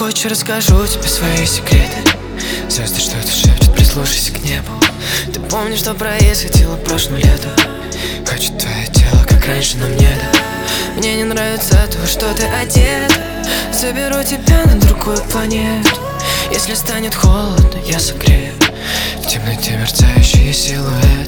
Хочешь, расскажу тебе свои секреты? Звезды что-то шепчут, прислушайся к небу. Ты помнишь, что происходило прошлым летом? Хочу твое тело, как раньше, но мне да. Мне не нравится то, что ты одет. Заберу тебя на другую планету. Если станет холодно, я согрею. В темноте мерцающий силуэт.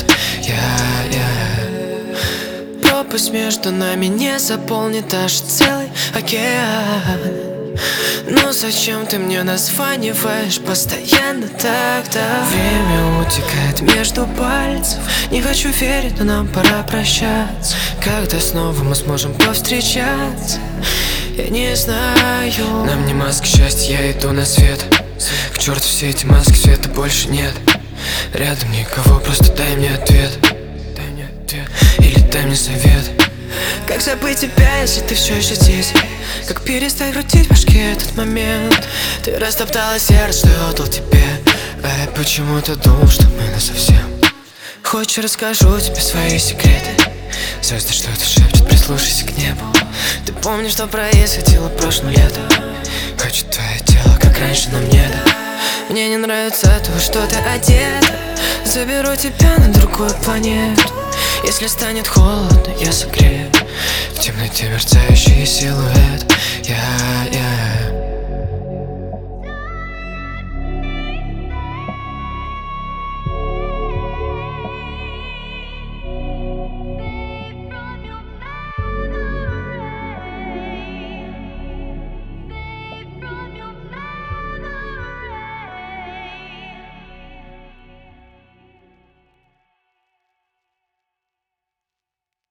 Пропасть между нами не заполнит аж целый океан. Ну зачем ты мне названиваешь постоянно так-то? Время утекает между пальцев. Не хочу верить, но нам пора прощаться. Когда снова мы сможем повстречаться? Я не знаю. Нам не маски счастья, я иду на свет. К черту все эти маски, света больше нет. Рядом никого, просто дай мне ответ. Или дай мне совет. Как забыть тебя, если ты все еще здесь? Как перестать крутить в башке этот момент? Ты растоптала сердце, что я отдал тебе. А я почему-то думал, что мы насовсем. Хочешь, расскажу тебе свои секреты? Звезды что-то шепчут, прислушайся к небу. Ты помнишь, что происходило прошлым летом? Хочу твое тело, как раньше, но мне да. Мне не нравится то, что ты одета. Заберу тебя на другую планету. Если станет холодно, я согрею. В темноте мерцающий силуэт.